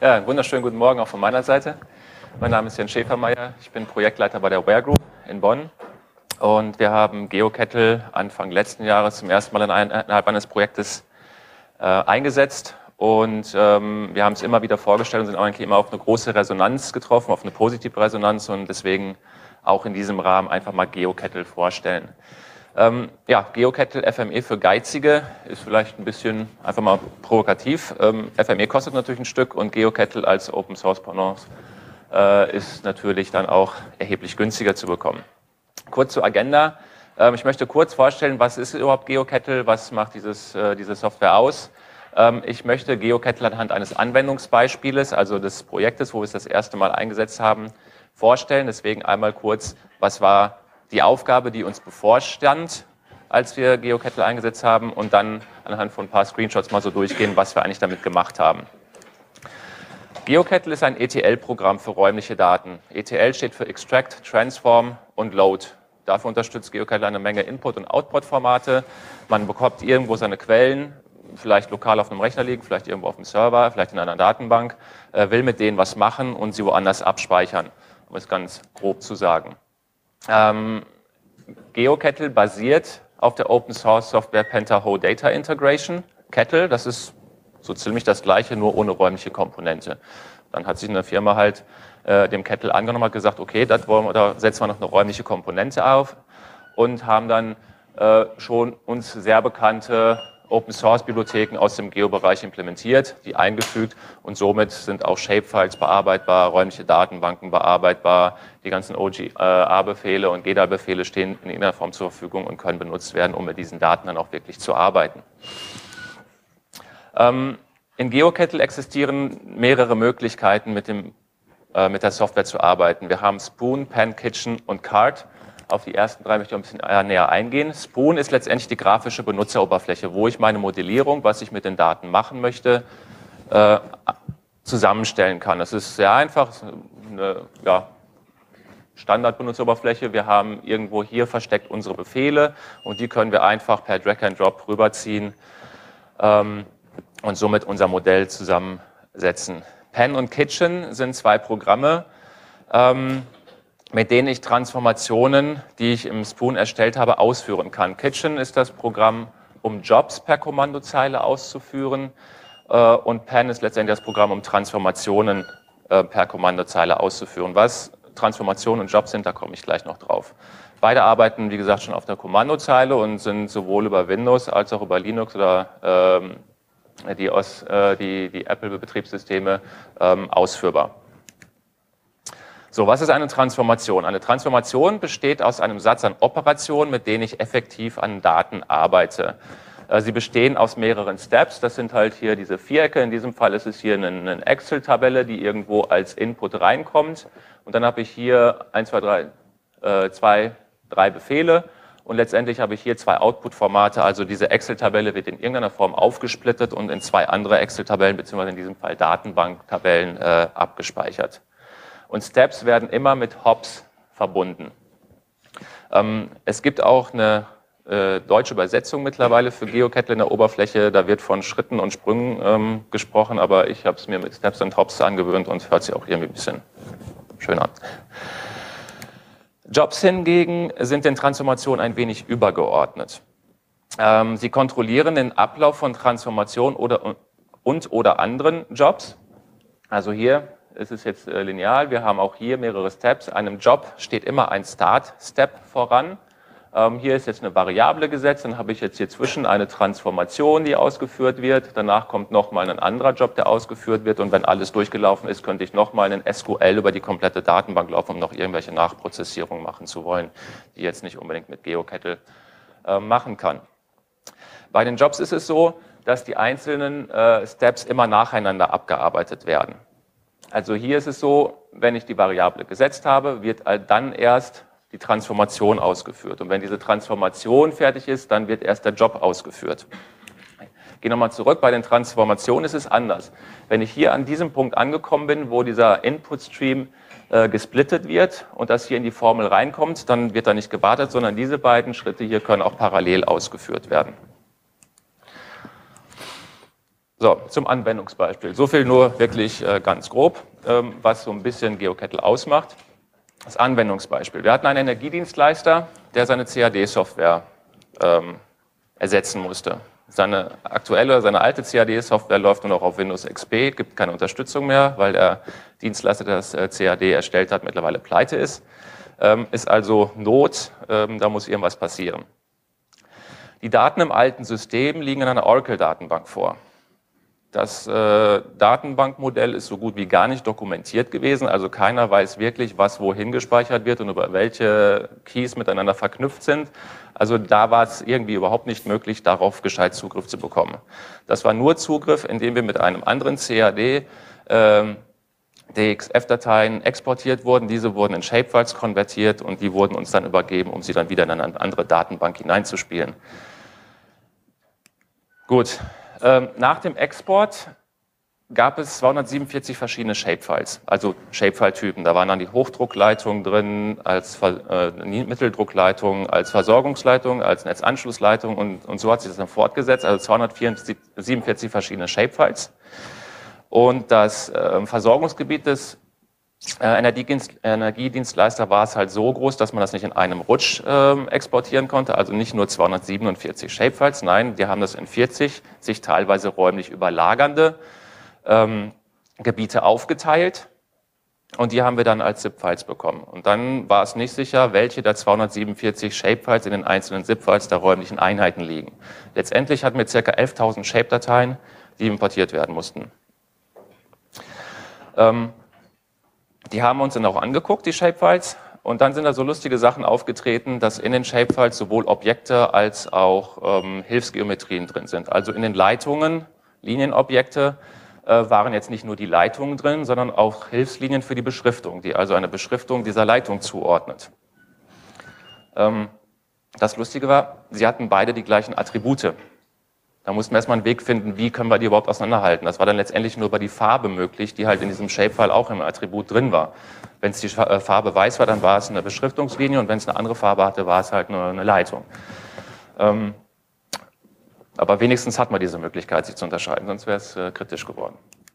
Ja, einen wunderschönen guten Morgen auch von meiner Seite. Mein Name ist Jens Schäfermeier, ich bin Projektleiter bei der Ware Group in Bonn und wir haben GeoKettle Anfang letzten Jahres zum ersten Mal innerhalb eines Projektes eingesetzt und wir haben es immer wieder vorgestellt und sind eigentlich immer auf eine große Resonanz getroffen, auf eine positive Resonanz und deswegen auch in diesem Rahmen einfach mal GeoKettle vorstellen. Ja, GeoKettle FME für Geizige ist vielleicht ein bisschen einfach mal provokativ. FME kostet natürlich ein Stück und GeoKettle als Open Source Pendant ist natürlich dann auch erheblich günstiger zu bekommen. Kurz zur Agenda. Ich möchte kurz vorstellen, was ist überhaupt GeoKettle, was macht diese Software aus. Ich möchte GeoKettle anhand eines Anwendungsbeispieles, also des Projektes, wo wir es das erste Mal eingesetzt haben, vorstellen. Deswegen einmal kurz, was war die Aufgabe, die uns bevorstand, als wir GeoKettle eingesetzt haben und dann anhand von ein paar Screenshots mal so durchgehen, was wir eigentlich damit gemacht haben. GeoKettle ist ein ETL-Programm für räumliche Daten. ETL steht für Extract, Transform und Load. Dafür unterstützt GeoKettle eine Menge Input- und Output-Formate. Man bekommt irgendwo seine Quellen, vielleicht lokal auf einem Rechner liegen, vielleicht irgendwo auf dem Server, vielleicht in einer Datenbank, will mit denen was machen und sie woanders abspeichern, um es ganz grob zu sagen. GeoKettle basiert auf der Open Source Software Pentaho Data Integration. Kettle, das ist so ziemlich das Gleiche, nur ohne räumliche Komponente. Dann hat sich eine Firma halt dem Kettle angenommen, hat gesagt, okay, da setzen wir noch eine räumliche Komponente auf und haben dann schon uns sehr bekannte Open-Source-Bibliotheken aus dem Geo-Bereich implementiert, die eingefügt und somit sind auch Shapefiles bearbeitbar, räumliche Datenbanken bearbeitbar, die ganzen OGA-Befehle und GEDA-Befehle stehen in irgendeiner Form zur Verfügung und können benutzt werden, um mit diesen Daten dann auch wirklich zu arbeiten. In GeoKettle existieren mehrere Möglichkeiten, mit der Software zu arbeiten. Wir haben Spoon, Pen, Kitchen und Card. Auf die ersten drei möchte ich ein bisschen näher eingehen. Spoon ist letztendlich die grafische Benutzeroberfläche, wo ich meine Modellierung, was ich mit den Daten machen möchte, zusammenstellen kann. Das ist sehr einfach, eine Standard-Benutzeroberfläche. Wir haben irgendwo hier versteckt unsere Befehle und die können wir einfach per Drag and Drop rüberziehen und somit unser Modell zusammensetzen. Pen und Kitchen sind zwei Programme, mit denen ich Transformationen, die ich im Spoon erstellt habe, ausführen kann. Kitchen ist das Programm, um Jobs per Kommandozeile auszuführen und Pen ist letztendlich das Programm, um Transformationen per Kommandozeile auszuführen. Was Transformationen und Jobs sind, da komme ich gleich noch drauf. Beide arbeiten, wie gesagt, schon auf der Kommandozeile und sind sowohl über Windows als auch über Linux oder die Apple-Betriebssysteme ausführbar. So, was ist eine Transformation? Eine Transformation besteht aus einem Satz an Operationen, mit denen ich effektiv an Daten arbeite. Sie bestehen aus mehreren Steps. Das sind halt hier diese Vierecke. In diesem Fall ist es hier eine Excel-Tabelle, die irgendwo als Input reinkommt. Und dann habe ich hier 3 Befehle. Und letztendlich habe ich hier 2 Output-Formate. Also diese Excel-Tabelle wird in irgendeiner Form aufgesplittet und in 2 andere Excel-Tabellen, beziehungsweise in diesem Fall Datenbank-Tabellen abgespeichert. Und Steps werden immer mit Hops verbunden. Es gibt auch eine deutsche Übersetzung mittlerweile für GeoKettle in der Oberfläche. Da wird von Schritten und Sprüngen gesprochen, aber ich habe es mir mit Steps und Hops angewöhnt und hört sich auch irgendwie ein bisschen schöner an. Jobs hingegen sind den Transformationen ein wenig übergeordnet. Sie kontrollieren den Ablauf von Transformationen oder anderen Jobs. Also hier ist es jetzt lineal. Wir haben auch hier mehrere Steps. Einem Job steht immer ein Start-Step voran. Hier ist jetzt eine Variable gesetzt. Dann habe ich jetzt hier zwischen eine Transformation, die ausgeführt wird. Danach kommt nochmal ein anderer Job, der ausgeführt wird. Und wenn alles durchgelaufen ist, könnte ich nochmal einen SQL über die komplette Datenbank laufen, um noch irgendwelche Nachprozessierungen machen zu wollen, die jetzt nicht unbedingt mit GeoKettle machen kann. Bei den Jobs ist es so, dass die einzelnen Steps immer nacheinander abgearbeitet werden. Also hier ist es so, wenn ich die Variable gesetzt habe, wird dann erst die Transformation ausgeführt. Und wenn diese Transformation fertig ist, dann wird erst der Job ausgeführt. Ich gehe nochmal zurück, bei den Transformationen ist es anders. Wenn ich hier an diesem Punkt angekommen bin, wo dieser Input-Stream gesplittet wird und das hier in die Formel reinkommt, dann wird da nicht gewartet, sondern diese beiden Schritte hier können auch parallel ausgeführt werden. So, zum Anwendungsbeispiel. So viel nur wirklich ganz grob, was so ein bisschen GeoKettle ausmacht. Das Anwendungsbeispiel. Wir hatten einen Energiedienstleister, der seine CAD-Software ersetzen musste. Seine alte CAD-Software läuft nur noch auf Windows XP, gibt keine Unterstützung mehr, weil der Dienstleister, der das CAD erstellt hat, mittlerweile pleite ist. Ist also Not, da muss irgendwas passieren. Die Daten im alten System liegen in einer Oracle-Datenbank vor. Das Datenbankmodell ist so gut wie gar nicht dokumentiert gewesen, also keiner weiß wirklich, was wohin gespeichert wird und über welche Keys miteinander verknüpft sind. Also da war es irgendwie überhaupt nicht möglich, darauf gescheit Zugriff zu bekommen. Das war nur Zugriff, indem wir mit einem anderen CAD DXF-Dateien exportiert wurden. Diese wurden in Shapefiles konvertiert und die wurden uns dann übergeben, um sie dann wieder in eine andere Datenbank hineinzuspielen. Gut. Nach dem Export gab es 247 verschiedene Shapefiles, also Shapefile-Typen. Da waren dann die Hochdruckleitungen drin, als Mitteldruckleitung, als Versorgungsleitung, als Netzanschlussleitung und so hat sich das dann fortgesetzt, also 247 verschiedene Shapefiles. Und das Versorgungsgebiet des Energiedienstleister war es halt so groß, dass man das nicht in einem Rutsch exportieren konnte, also nicht nur 247 Shapefiles, nein, die haben das in 40 sich teilweise räumlich überlagernde Gebiete aufgeteilt und die haben wir dann als ZIP-Files bekommen. Und dann war es nicht sicher, welche der 247 Shapefiles in den einzelnen ZIP-Files der räumlichen Einheiten liegen. Letztendlich hatten wir ca. 11.000 Shape-Dateien, die importiert werden mussten. Die haben uns dann auch angeguckt, die Shapefiles, und dann sind da so lustige Sachen aufgetreten, dass in den Shapefiles sowohl Objekte als auch Hilfsgeometrien drin sind. Also in den Leitungen, Linienobjekte, waren jetzt nicht nur die Leitungen drin, sondern auch Hilfslinien für die Beschriftung, die also eine Beschriftung dieser Leitung zuordnet. Das Lustige war, sie hatten beide die gleichen Attribute. Da mussten wir erstmal einen Weg finden, wie können wir die überhaupt auseinanderhalten. Das war dann letztendlich nur über die Farbe möglich, die halt in diesem Shapefile auch im Attribut drin war. Wenn es die Farbe weiß war, dann war es eine Beschriftungslinie und wenn es eine andere Farbe hatte, war es halt nur eine Leitung. Aber wenigstens hat man diese Möglichkeit, sich zu unterscheiden, sonst wäre es kritisch geworden.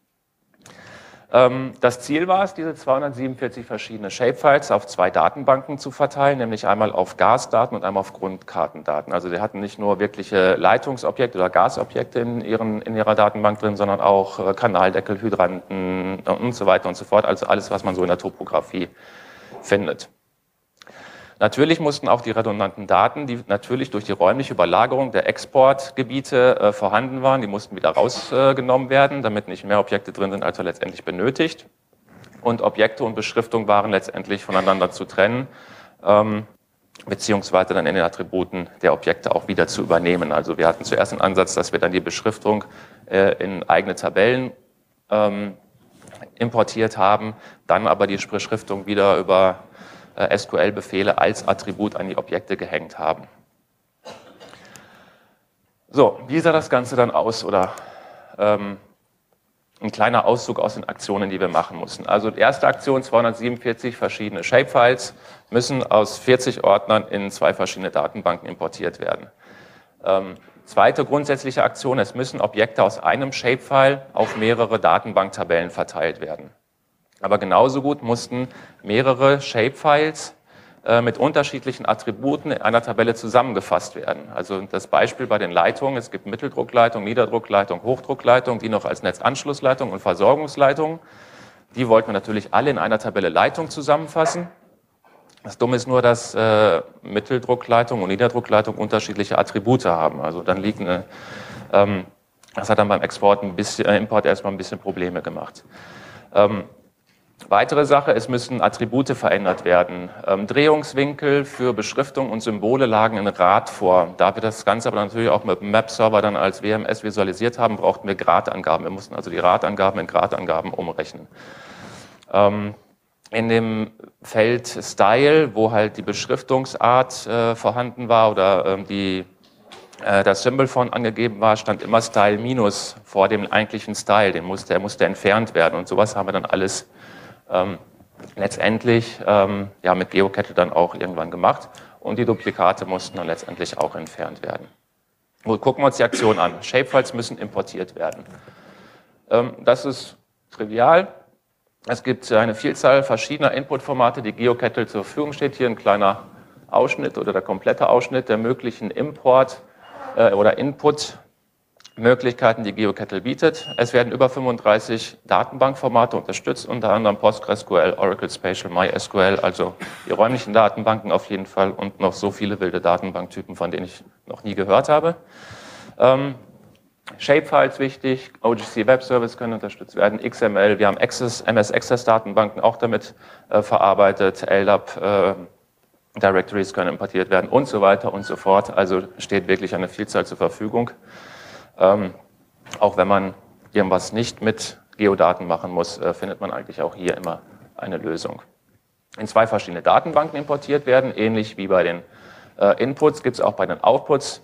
Das Ziel war es, diese 247 verschiedene Shapefiles auf 2 Datenbanken zu verteilen, nämlich einmal auf Gasdaten und einmal auf Grundkartendaten. Also sie hatten nicht nur wirkliche Leitungsobjekte oder Gasobjekte in ihrer Datenbank drin, sondern auch Kanaldeckel, Hydranten und so weiter und so fort. Also alles, was man so in der Topographie findet. Natürlich mussten auch die redundanten Daten, die natürlich durch die räumliche Überlagerung der Exportgebiete vorhanden waren, die mussten wieder rausgenommen werden, damit nicht mehr Objekte drin sind, als er letztendlich benötigt. Und Objekte und Beschriftung waren letztendlich voneinander zu trennen, beziehungsweise dann in den Attributen der Objekte auch wieder zu übernehmen. Also wir hatten zuerst den Ansatz, dass wir dann die Beschriftung in eigene Tabellen importiert haben, dann aber die Beschriftung wieder über SQL-Befehle als Attribut an die Objekte gehängt haben. So, wie sah das Ganze dann aus? Oder ein kleiner Auszug aus den Aktionen, die wir machen mussten. Also die erste Aktion, 247 verschiedene Shapefiles, müssen aus 40 Ordnern in 2 verschiedene Datenbanken importiert werden. Zweite grundsätzliche Aktion, es müssen Objekte aus einem Shapefile auf mehrere Datenbanktabellen verteilt werden. Aber genauso gut mussten mehrere Shapefiles mit unterschiedlichen Attributen in einer Tabelle zusammengefasst werden. Also das Beispiel bei den Leitungen, es gibt Mitteldruckleitung, Niederdruckleitung, Hochdruckleitung, die noch als Netzanschlussleitung und Versorgungsleitung. Die wollten wir natürlich alle in einer Tabelle Leitung zusammenfassen. Das Dumme ist nur, dass Mitteldruckleitung und Niederdruckleitung unterschiedliche Attribute haben. Also dann liegt das hat dann beim Export Import erstmal ein bisschen Probleme gemacht. Weitere Sache, es müssen Attribute verändert werden. Drehungswinkel für Beschriftung und Symbole lagen in Rad vor. Da wir das Ganze aber natürlich auch mit dem Map-Server dann als WMS visualisiert haben, brauchten wir Gradangaben. Wir mussten also die Radangaben in Gradangaben umrechnen. In dem Feld Style, wo halt die Beschriftungsart vorhanden war oder das Symbol von angegeben war, stand immer Style minus vor dem eigentlichen Style. Der musste entfernt werden und sowas haben wir dann alles letztendlich mit GeoKettle dann auch irgendwann gemacht und die Duplikate mussten dann letztendlich auch entfernt werden. Gut, gucken wir uns die Aktion an. Shapefiles müssen importiert werden. Das ist trivial. Es gibt eine Vielzahl verschiedener Input-Formate, die GeoCettle zur Verfügung steht. Hier ein kleiner Ausschnitt oder der komplette Ausschnitt der möglichen Import- oder Input-Möglichkeiten, die GeoCettle bietet. Es werden über 35 Datenbankformate unterstützt, unter anderem PostgreSQL, Oracle Spatial, MySQL, also die räumlichen Datenbanken auf jeden Fall und noch so viele wilde Datenbanktypen, von denen ich noch nie gehört habe. Shapefiles wichtig, OGC Web Service können unterstützt werden, XML, wir haben MS Access Datenbanken auch damit verarbeitet, LDAP Directories können importiert werden und so weiter und so fort. Also steht wirklich eine Vielzahl zur Verfügung. Auch wenn man irgendwas nicht mit Geodaten machen muss, findet man eigentlich auch hier immer eine Lösung. In 2 verschiedene Datenbanken importiert werden, ähnlich wie bei den Inputs, gibt es auch bei den Outputs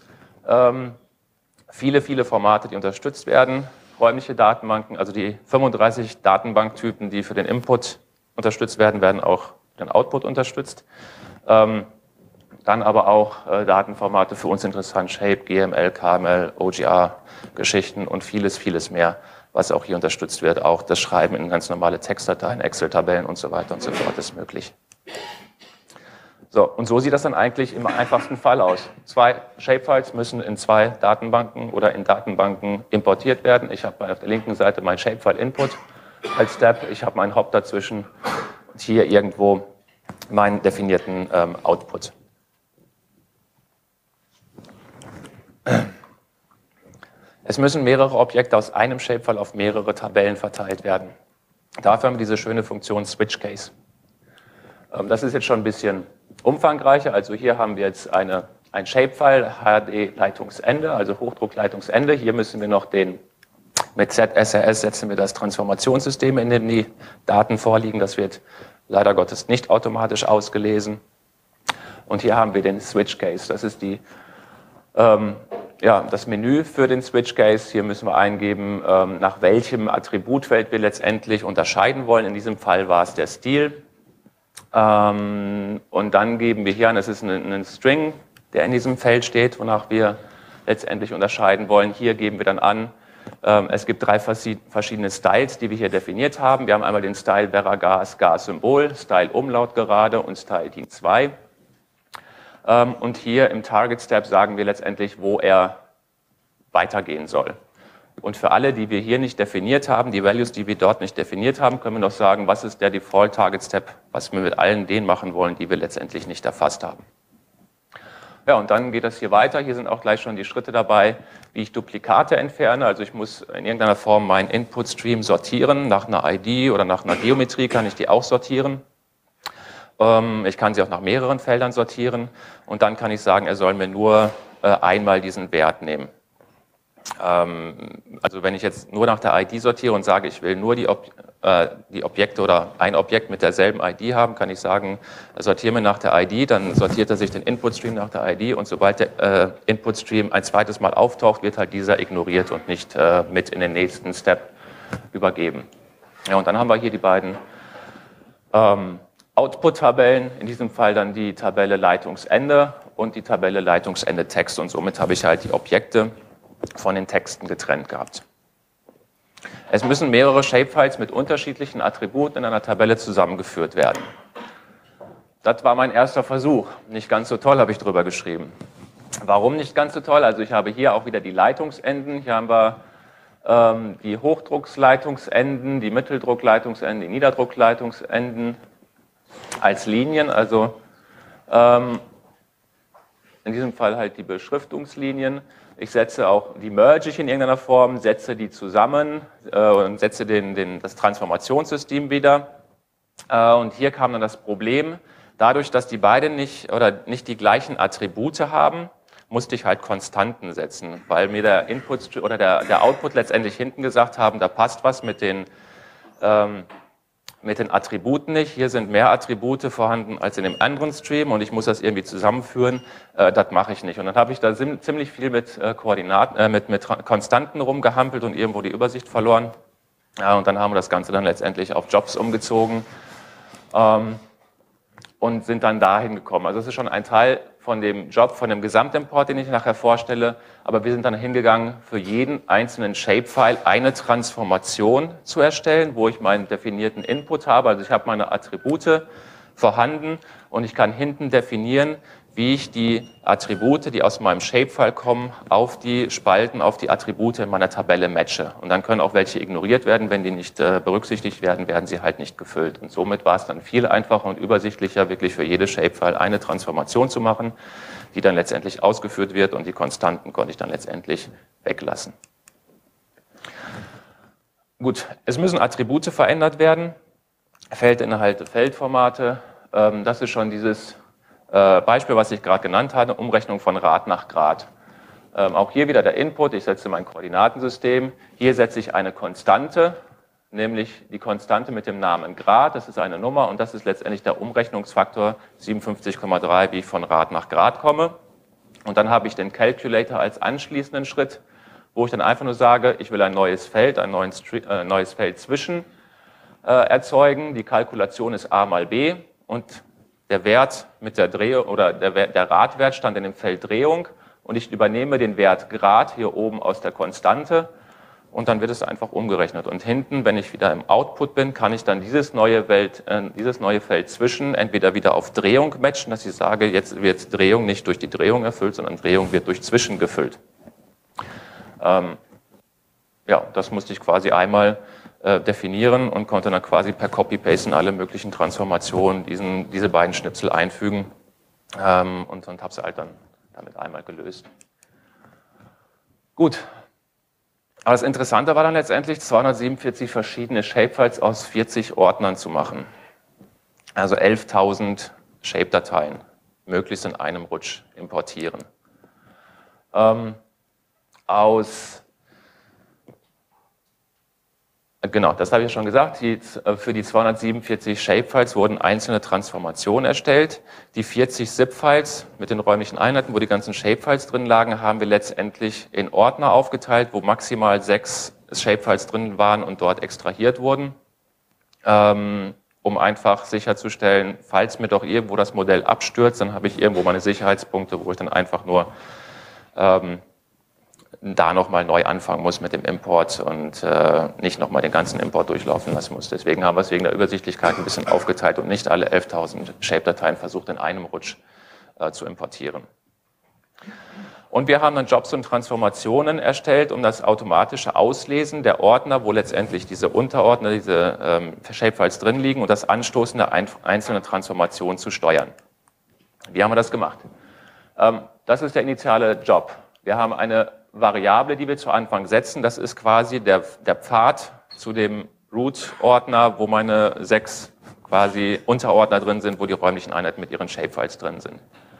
viele Formate, die unterstützt werden. Räumliche Datenbanken, also die 35 Datenbanktypen, die für den Input unterstützt werden, werden auch für den Output unterstützt. Dann aber auch Datenformate für uns interessant, Shape, GML, KML, OGR-Geschichten und vieles mehr, was auch hier unterstützt wird. Auch das Schreiben in ganz normale Textdateien, Excel-Tabellen und so weiter und so fort ist möglich. So, und so sieht das dann eigentlich im einfachsten Fall aus. 2 Shapefiles müssen in 2 Datenbanken oder in Datenbanken importiert werden. Ich habe auf der linken Seite mein Shapefile-Input als Step. Ich habe meinen Hop dazwischen und hier irgendwo meinen definierten Output. Es müssen mehrere Objekte aus einem Shapefile auf mehrere Tabellen verteilt werden. Dafür haben wir diese schöne Funktion Switch Case. Das ist jetzt schon ein bisschen umfangreicher. Also hier haben wir jetzt ein Shapefile, HD-Leitungsende, also Hochdruckleitungsende. Hier müssen wir noch mit ZSRS setzen wir das Transformationssystem, in dem die Daten vorliegen. Das wird leider Gottes nicht automatisch ausgelesen. Und hier haben wir den Switch Case. Das ist das Menü für den Switch Case. Hier müssen wir eingeben, nach welchem Attributfeld wir letztendlich unterscheiden wollen. In diesem Fall war es der Stil. Und dann geben wir hier an, es ist ein String, der in diesem Feld steht, wonach wir letztendlich unterscheiden wollen. Hier geben wir dann an, es gibt 3 verschiedene Styles, die wir hier definiert haben. Wir haben einmal den Style Beragas Gas-Symbol, Style Umlaut gerade und Style DIN 2. Und hier im Target Step sagen wir letztendlich, wo er weitergehen soll. Und für alle, die wir hier nicht definiert haben, die Values, die wir dort nicht definiert haben, können wir noch sagen, was ist der Default Target Step, was wir mit allen denen machen wollen, die wir letztendlich nicht erfasst haben. Ja, und dann geht das hier weiter. Hier sind auch gleich schon die Schritte dabei, wie ich Duplikate entferne. Also ich muss in irgendeiner Form meinen Input-Stream sortieren. Nach einer ID oder nach einer Geometrie kann ich die auch sortieren. Ich kann sie auch nach mehreren Feldern sortieren. Und dann kann ich sagen, er soll mir nur einmal diesen Wert nehmen. Also wenn ich jetzt nur nach der ID sortiere und sage, ich will nur die Objekte oder ein Objekt mit derselben ID haben, kann ich sagen, sortiere mir nach der ID, dann sortiert er sich den Input-Stream nach der ID und sobald der Input-Stream ein zweites Mal auftaucht, wird halt dieser ignoriert und nicht mit in den nächsten Step übergeben. Ja, und dann haben wir hier die beiden Output-Tabellen, in diesem Fall dann die Tabelle Leitungsende und die Tabelle Leitungsende Text und somit habe ich halt die Objekte von den Texten getrennt gehabt. Es müssen mehrere Shapefiles mit unterschiedlichen Attributen in einer Tabelle zusammengeführt werden. Das war mein erster Versuch. Nicht ganz so toll, habe ich drüber geschrieben. Warum nicht ganz so toll? Also ich habe hier auch wieder die Leitungsenden. Hier haben wir die Hochdrucksleitungsenden, die Mitteldruckleitungsenden, die Niederdruckleitungsenden als Linien. Also in diesem Fall halt die Beschriftungslinien. Ich setze auch, die merge ich in irgendeiner Form, setze die zusammen und setze das Transformationssystem wieder. Und hier kam dann das Problem, dadurch, dass die beiden nicht die gleichen Attribute haben, musste ich halt Konstanten setzen, weil mir der Input oder der Output letztendlich hinten gesagt haben, da passt was mit den Attributen nicht. Hier sind mehr Attribute vorhanden als in dem anderen Stream und ich muss das irgendwie zusammenführen. Das mache ich nicht. Und dann habe ich da ziemlich viel mit mit Konstanten rumgehampelt und irgendwo die Übersicht verloren. Ja, und dann haben wir das Ganze dann letztendlich auf Jobs umgezogen und sind dann dahin gekommen. Also es ist schon ein Teil von dem Job, von dem Gesamtimport, den ich nachher vorstelle, aber wir sind dann hingegangen, für jeden einzelnen Shapefile eine Transformation zu erstellen, wo ich meinen definierten Input habe, also ich habe meine Attribute vorhanden und ich kann hinten definieren, wie ich die Attribute, die aus meinem Shapefile kommen, auf die Spalten, auf die Attribute in meiner Tabelle matche. Und dann können auch welche ignoriert werden. Wenn die nicht berücksichtigt werden, werden sie halt nicht gefüllt. Und somit war es dann viel einfacher und übersichtlicher, wirklich für jedes Shapefile eine Transformation zu machen, die dann letztendlich ausgeführt wird und die Konstanten konnte ich dann letztendlich weglassen. Gut, es müssen Attribute verändert werden, Feldinhalte, Feldformate. Das ist schon dieses Beispiel, was ich gerade genannt hatte, Umrechnung von Grad nach Grad. Auch hier wieder der Input, ich setze mein Koordinatensystem. Hier setze ich eine Konstante, nämlich die Konstante mit dem Namen Grad. Das ist eine Nummer und das ist letztendlich der Umrechnungsfaktor 57,3, wie ich von Grad nach Grad komme. Und dann habe ich den Calculator als anschließenden Schritt, wo ich dann einfach nur sage, ich will ein neues Feld, ein neues Feld zwischen erzeugen. Die Kalkulation ist a mal b und der Wert mit der Drehung oder der Radwert stand in dem Feld Drehung und ich übernehme den Wert Grad hier oben aus der Konstante und dann wird es einfach umgerechnet. Und hinten, wenn ich wieder im Output bin, kann ich dann dieses neue Feld zwischen entweder wieder auf Drehung matchen, dass ich sage, jetzt wird Drehung nicht durch die Drehung erfüllt, sondern Drehung wird durch Zwischen gefüllt. Ja, das musste ich quasi einmal definieren und konnte dann quasi per Copy-Paste in alle möglichen Transformationen diese beiden Schnipsel einfügen und habe sie halt dann damit einmal gelöst. Gut, aber das Interessante war dann letztendlich 247 verschiedene Shapefiles aus 40 Ordnern zu machen. Also 11.000 Shape-Dateien möglichst in einem Rutsch importieren. Genau, das habe ich schon gesagt. Für die 247 Shapefiles wurden einzelne Transformationen erstellt. Die 40 ZIP-Files mit den räumlichen Einheiten, wo die ganzen Shapefiles drin lagen, haben wir letztendlich in Ordner aufgeteilt, wo maximal 6 Shapefiles drin waren und dort extrahiert wurden, um einfach sicherzustellen, falls mir doch irgendwo das Modell abstürzt, dann habe ich irgendwo meine Sicherheitspunkte, wo ich dann einfach nur da nochmal neu anfangen muss mit dem Import und nicht nochmal den ganzen Import durchlaufen lassen muss. Deswegen haben wir es wegen der Übersichtlichkeit ein bisschen aufgeteilt und nicht alle 11.000 Shape-Dateien versucht in einem Rutsch zu importieren. Und wir haben dann Jobs und Transformationen erstellt, um das automatische Auslesen der Ordner, wo letztendlich diese Unterordner, diese Shapefiles drin liegen und das Anstoßen der einzelnen Transformationen zu steuern. Wie haben wir das gemacht? Das ist der initiale Job. Wir haben eine Variable, die wir zu Anfang setzen, das ist quasi der Pfad zu dem Root-Ordner, wo meine 6 quasi Unterordner drin sind, wo die räumlichen Einheiten mit ihren Shapefiles drin sind.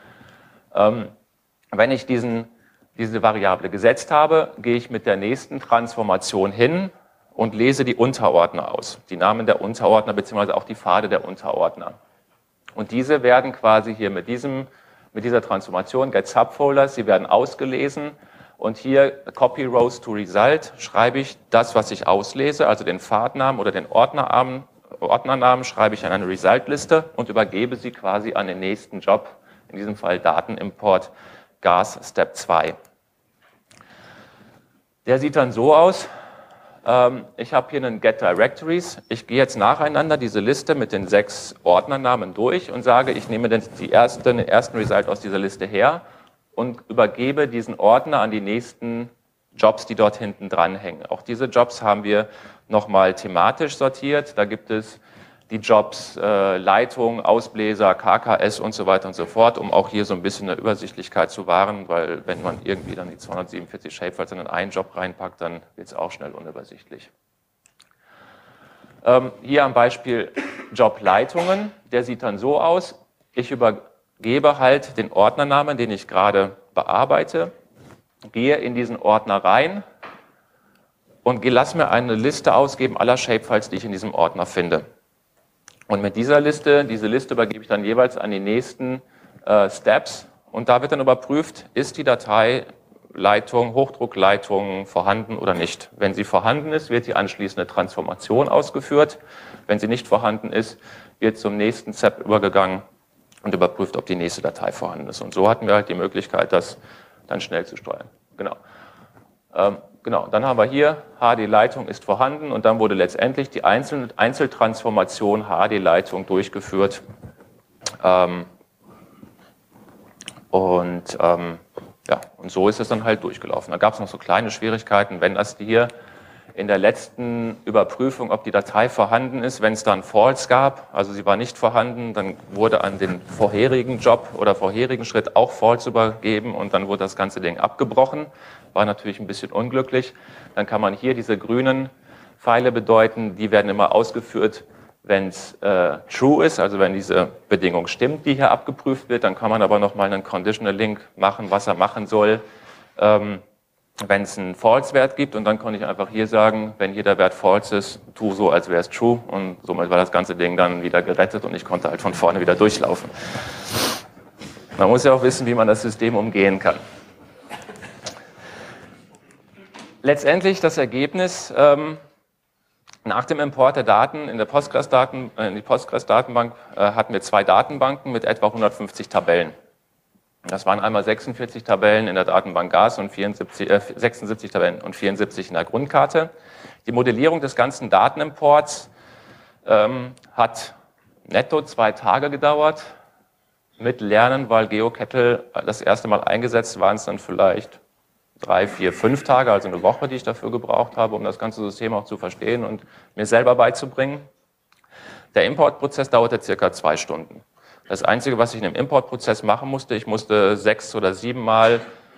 Wenn ich diese Variable gesetzt habe, gehe ich mit der nächsten Transformation hin und lese die Unterordner aus, die Namen der Unterordner bzw. auch die Pfade der Unterordner. Und diese werden quasi hier mit dieser Transformation getSubfolders, sie werden ausgelesen. Und hier Copy Rows to Result schreibe ich das, was ich auslese, also den Pfadnamen oder den Ordnernamen schreibe ich in eine Result-Liste und übergebe sie quasi an den nächsten Job, in diesem Fall Datenimport GAS Step 2. Der sieht dann so aus. Ich habe hier einen Get Directories. Ich gehe jetzt nacheinander diese Liste mit den 6 Ordnernamen durch und sage, ich nehme den ersten Result aus dieser Liste her und übergebe diesen Ordner an die nächsten Jobs, die dort hinten dranhängen. Auch diese Jobs haben wir nochmal thematisch sortiert. Da gibt es die Jobs Leitung, Ausbläser, KKS und so weiter und so fort, um auch hier so ein bisschen eine Übersichtlichkeit zu wahren, weil wenn man irgendwie dann die 247 Shapefiles in einen Job reinpackt, dann wird es auch schnell unübersichtlich. Hier am Beispiel Job Leitungen, der sieht dann so aus. Ich übergebe halt den Ordnernamen, den ich gerade bearbeite, gehe in diesen Ordner rein und lasse mir eine Liste ausgeben aller Shapefiles, die ich in diesem Ordner finde. Und mit dieser Liste, diese Liste übergebe ich dann jeweils an die nächsten Steps und da wird dann überprüft, ist die Datei Leitung, Hochdruckleitung vorhanden oder nicht. Wenn sie vorhanden ist, wird die anschließende Transformation ausgeführt. Wenn sie nicht vorhanden ist, wird zum nächsten Step übergegangen und überprüft, ob die nächste Datei vorhanden ist. Und so hatten wir halt die Möglichkeit, das dann schnell zu steuern. Genau. Genau, dann haben wir hier, HD-Leitung ist vorhanden und dann wurde letztendlich die Einzeltransformation HD-Leitung durchgeführt. Ja, und so ist es dann halt durchgelaufen. Da gab es noch so kleine Schwierigkeiten, wenn das hier in der letzten Überprüfung, ob die Datei vorhanden ist, wenn es dann False gab, also sie war nicht vorhanden, dann wurde an den vorherigen Job oder vorherigen Schritt auch False übergeben und dann wurde das ganze Ding abgebrochen. War natürlich ein bisschen unglücklich. Dann kann man hier diese grünen Pfeile bedeuten, die werden immer ausgeführt, wenn es true ist, also wenn diese Bedingung stimmt, die hier abgeprüft wird. Dann kann man aber nochmal einen Conditional Link machen, was er machen soll, wenn es einen False-Wert gibt. Und dann konnte ich einfach hier sagen, wenn hier der Wert False ist, tu so, als wäre es true. Und somit war das ganze Ding dann wieder gerettet und ich konnte halt von vorne wieder durchlaufen. Man muss ja auch wissen, wie man das System umgehen kann. Letztendlich das Ergebnis, nach dem Import der Daten in die Postgres-Datenbank hatten wir 2 Datenbanken mit etwa 150 Tabellen. Das waren einmal 46 Tabellen in der Datenbank GAS und 76 Tabellen und 74 in der Grundkarte. Die Modellierung des ganzen Datenimports hat netto 2 Tage gedauert. Mit Lernen, weil GeoKettle das erste Mal eingesetzt waren es dann vielleicht 3, 4, 5 Tage, also eine Woche, die ich dafür gebraucht habe, um das ganze System auch zu verstehen und mir selber beizubringen. Der Importprozess dauerte circa 2 Stunden. Das Einzige, was ich in dem Importprozess machen musste, ich musste 6 oder 7 Mal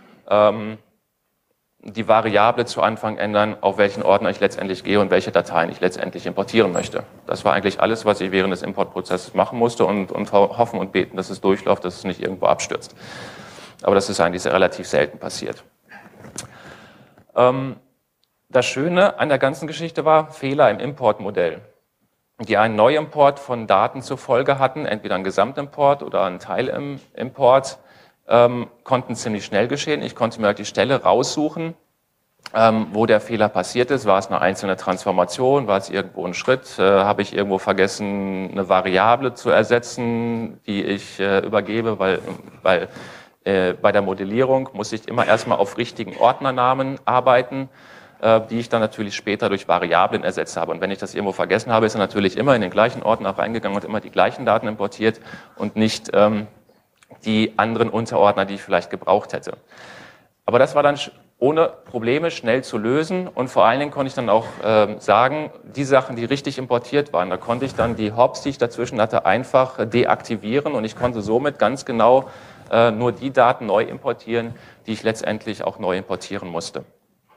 die Variable zu Anfang ändern, auf welchen Ordner ich letztendlich gehe und welche Dateien ich letztendlich importieren möchte. Das war eigentlich alles, was ich während des Importprozesses machen musste und hoffen und beten, dass es durchläuft, dass es nicht irgendwo abstürzt. Aber das ist eigentlich relativ selten passiert. Das Schöne an der ganzen Geschichte war Fehler im Importmodell, die einen Neuimport von Daten zur Folge hatten, entweder ein Gesamtimport oder ein Teilimport, konnten ziemlich schnell geschehen. Ich konnte mir halt die Stelle raussuchen, wo der Fehler passiert ist. War es eine einzelne Transformation, war es irgendwo ein Schritt, habe ich irgendwo vergessen, eine Variable zu ersetzen, die ich übergebe, weil bei der Modellierung muss ich immer erstmal auf richtigen Ordnernamen arbeiten, die ich dann natürlich später durch Variablen ersetzt habe. Und wenn ich das irgendwo vergessen habe, ist er natürlich immer in den gleichen Ordner reingegangen und immer die gleichen Daten importiert und nicht die anderen Unterordner, die ich vielleicht gebraucht hätte. Aber das war dann ohne Probleme schnell zu lösen und vor allen Dingen konnte ich dann auch sagen, die Sachen, die richtig importiert waren, da konnte ich dann die Hops, die ich dazwischen hatte, einfach deaktivieren und ich konnte somit ganz genau nur die Daten neu importieren, die ich letztendlich auch neu importieren musste.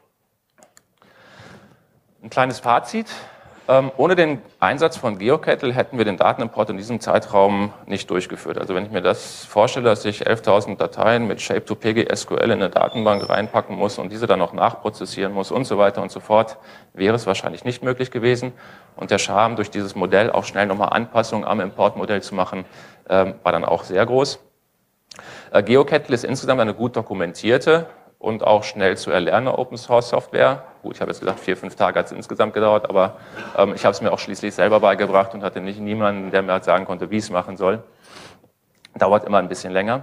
Ein kleines Fazit. Ohne den Einsatz von GeoKettle hätten wir den Datenimport in diesem Zeitraum nicht durchgeführt. Also wenn ich mir das vorstelle, dass ich 11.000 Dateien mit Shape2PG-SQL in eine Datenbank reinpacken muss und diese dann noch nachprozessieren muss und so weiter und so fort, wäre es wahrscheinlich nicht möglich gewesen. Und der Charme, durch dieses Modell auch schnell nochmal Anpassungen am Importmodell zu machen, war dann auch sehr groß. GeoKettle ist insgesamt eine gut dokumentierte und auch schnell zu erlernende Open-Source-Software. Gut, ich habe jetzt gesagt, 4, 5 Tage hat es insgesamt gedauert, aber ich habe es mir auch schließlich selber beigebracht und hatte nicht niemanden, der mir halt sagen konnte, wie ich es machen soll. Dauert immer ein bisschen länger.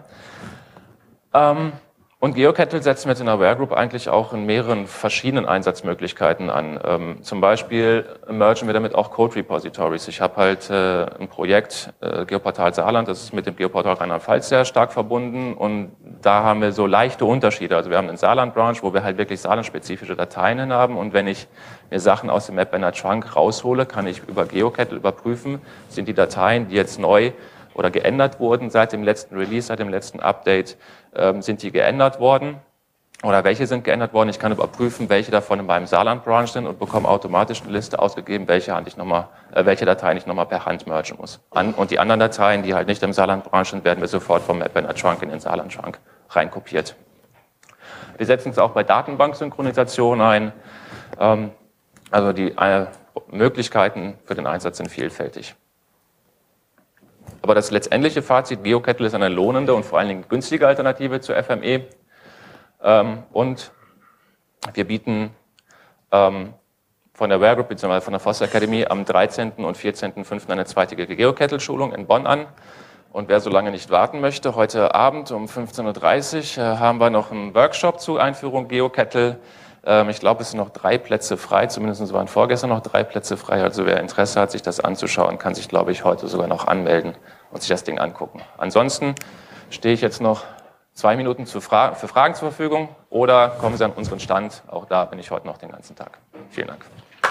Und GeoKettle setzt mit in der Aware Group eigentlich auch in mehreren verschiedenen Einsatzmöglichkeiten an. Zum Beispiel mergen wir damit auch Code-Repositories. Ich habe halt ein Projekt, Geoportal Saarland, das ist mit dem Geoportal Rheinland-Pfalz sehr stark verbunden und da haben wir so leichte Unterschiede. Also wir haben einen Saarland-Branch, wo wir halt wirklich saarlandspezifische Dateien hin haben und wenn ich mir Sachen aus dem Map-Banner-Trunk raushole, kann ich über GeoKettle überprüfen, sind die Dateien, die jetzt neu oder geändert wurden seit dem letzten Release, seit dem letzten Update, sind die geändert worden oder welche sind geändert worden. Ich kann überprüfen, welche davon in meinem Saarland-Branch sind und bekomme automatisch eine Liste ausgegeben, welche Dateien ich nochmal per Hand mergen muss. Und die anderen Dateien, die halt nicht im Saarland-Branch sind, werden wir sofort vom Map-Banner-Trunk in den Saarland-Trunk reinkopiert. Wir setzen es auch bei Datenbanksynchronisation ein. Also die Möglichkeiten für den Einsatz sind vielfältig. Aber das letztendliche Fazit, GeoKettle ist eine lohnende und vor allen Dingen günstige Alternative zur FME. Und wir bieten von der Aware Group bzw. von der FOSS Academy am 13. und 14.05. eine zweitägige GeoKettle-Schulung in Bonn an. Und wer so lange nicht warten möchte, heute Abend um 15:30 Uhr haben wir noch einen Workshop zur Einführung GeoKettle. Ich glaube, es sind noch 3 Plätze frei, zumindest waren vorgestern noch 3 Plätze frei. Also wer Interesse hat, sich das anzuschauen, kann sich, glaube ich, heute sogar noch anmelden und sich das Ding angucken. Ansonsten stehe ich jetzt noch 2 Minuten für Fragen zur Verfügung oder kommen Sie an unseren Stand. Auch da bin ich heute noch den ganzen Tag. Vielen Dank.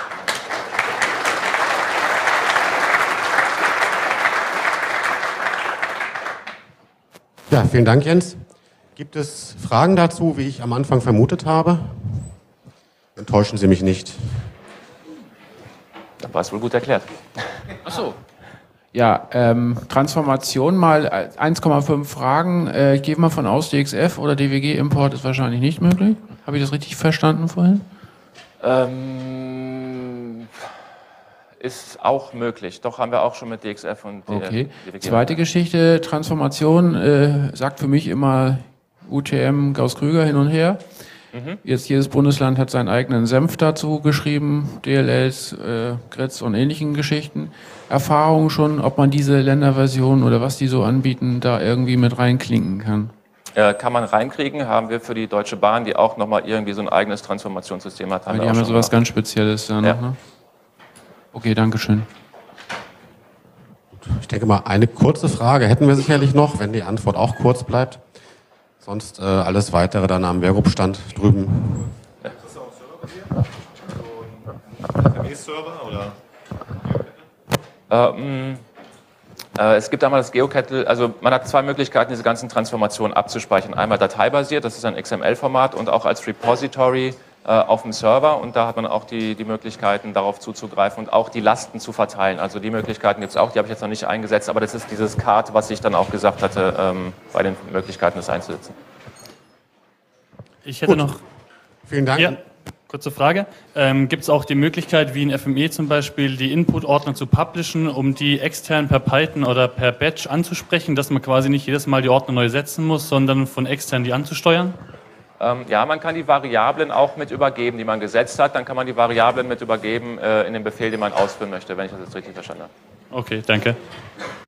Ja, vielen Dank, Jens. Gibt es Fragen dazu, wie ich am Anfang vermutet habe? Enttäuschen Sie mich nicht. Dann war es wohl gut erklärt. Ach so. Ja, Transformation mal 1,5 Fragen. Ich gehe mal von aus, DXF oder DWG-Import ist wahrscheinlich nicht möglich. Habe ich das richtig verstanden vorhin? Ist auch möglich. Doch, haben wir auch schon mit DXF und Okay. DWG. Zweite Geschichte, Transformation, sagt für mich immer UTM, Gauss-Krüger hin und her. Jetzt jedes Bundesland hat seinen eigenen Senf dazu geschrieben, DLLs, Grids und ähnlichen Geschichten. Erfahrungen schon, ob man diese Länderversionen oder was die so anbieten, da irgendwie mit reinklinken kann. Kann man reinkriegen, haben wir für die Deutsche Bahn, die auch nochmal irgendwie so ein eigenes Transformationssystem hat. Weil die haben ja sowas ganz Spezielles da noch, ne? Okay, danke schön. Ich denke mal, eine kurze Frage hätten wir sicherlich noch, wenn die Antwort auch kurz bleibt. Sonst alles Weitere dann am Wehrgruppenstand drüben. Ist das auch Server bei dir? Server oder? Es gibt einmal das GeoKettle, also man hat 2 Möglichkeiten, diese ganzen Transformationen abzuspeichern. Einmal dateibasiert, das ist ein XML-Format, und auch als Repository auf dem Server. Und da hat man auch die Möglichkeiten, darauf zuzugreifen und auch die Lasten zu verteilen. Also die Möglichkeiten gibt es auch, die habe ich jetzt noch nicht eingesetzt, aber das ist dieses Card, was ich dann auch gesagt hatte, bei den Möglichkeiten, das einzusetzen. Ich hätte noch... Vielen Dank. Ja, kurze Frage. Gibt es auch die Möglichkeit, wie in FME zum Beispiel, die Input-Ordner zu publishen, um die extern per Python oder per Batch anzusprechen, dass man quasi nicht jedes Mal die Ordner neu setzen muss, sondern von extern die anzusteuern? Ja, man kann die Variablen auch mit übergeben, die man gesetzt hat. Dann kann man die Variablen mit übergeben in den Befehl, den man ausführen möchte, wenn ich das jetzt richtig verstanden habe. Okay, danke.